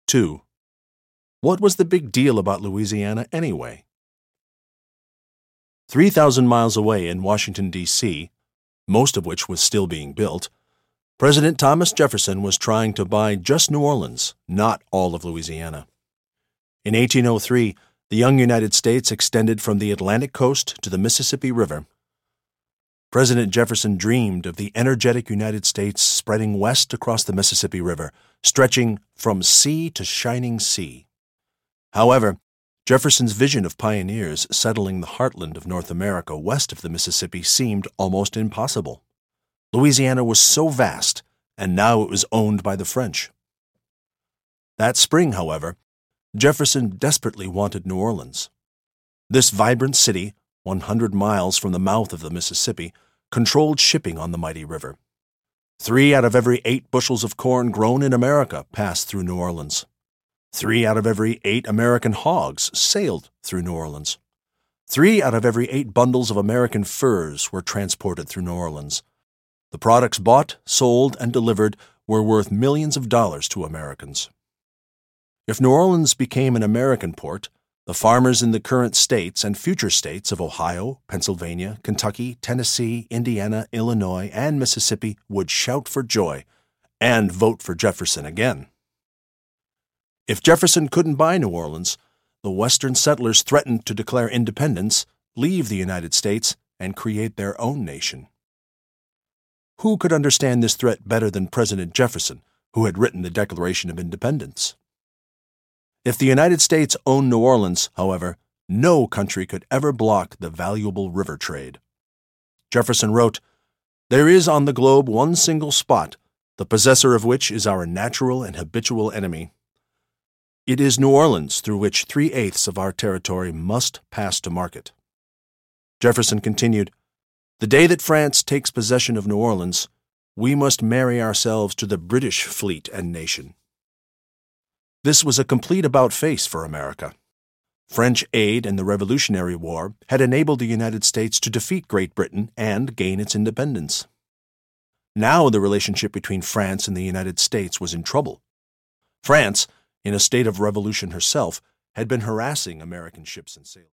2. What was the big deal about Louisiana anyway? 3,000 miles away in Washington, D.C., most of which was still being built, President Thomas Jefferson was trying to buy just New Orleans, not all of Louisiana. In 1803, the young United States extended from the Atlantic coast to the Mississippi River. President Jefferson dreamed of the energetic United States spreading west across the Mississippi River, stretching from sea to shining sea. However, Jefferson's vision of pioneers settling the heartland of North America west of the Mississippi seemed almost impossible. Louisiana was so vast, and now it was owned by the French. That spring, however, Jefferson desperately wanted New Orleans. This vibrant city, 100 miles from the mouth of the Mississippi, controlled shipping on the mighty river. 3 out of every 8 bushels of corn grown in America passed through New Orleans. 3 out of every 8 American hogs sailed through New Orleans. 3 out of every 8 bundles of American furs were transported through New Orleans. The products bought, sold, and delivered were worth millions of dollars to Americans. If New Orleans became an American port, the farmers in the current states and future states of Ohio, Pennsylvania, Kentucky, Tennessee, Indiana, Illinois, and Mississippi would shout for joy and vote for Jefferson again. If Jefferson couldn't buy New Orleans, the Western settlers threatened to declare independence, leave the United States, and create their own nation. Who could understand this threat better than President Jefferson, who had written the Declaration of Independence? If the United States owned New Orleans, however, no country could ever block the valuable river trade. Jefferson wrote, "There is on the globe one single spot, the possessor of which is our natural and habitual enemy. It is New Orleans, through which 3/8 of our territory must pass to market." Jefferson continued, "The day that France takes possession of New Orleans, we must marry ourselves to the British fleet and nation." This was a complete about-face for America. French aid in the Revolutionary War had enabled the United States to defeat Great Britain and gain its independence. Now the relationship between France and the United States was in trouble. France, in a state of revolution herself, had been harassing American ships and sailors.